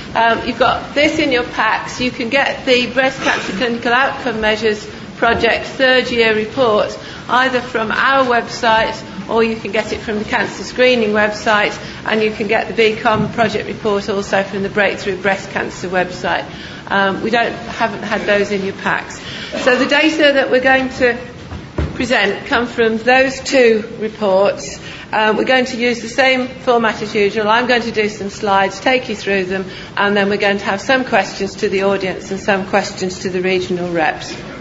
You've got this in your packs. You can get the Breast Cancer Clinical Outcome Measures Project third year report either from our website, or you can get it from the cancer screening website, and you can get the BCOM project report also from the Breakthrough Breast Cancer website. We haven't had those in your packs. So the data that we're going to present come from those two reports. We're going to use the same format as usual. I'm going to do some slides, take you through them, and then we're going to have some questions to the audience and some questions to the regional reps.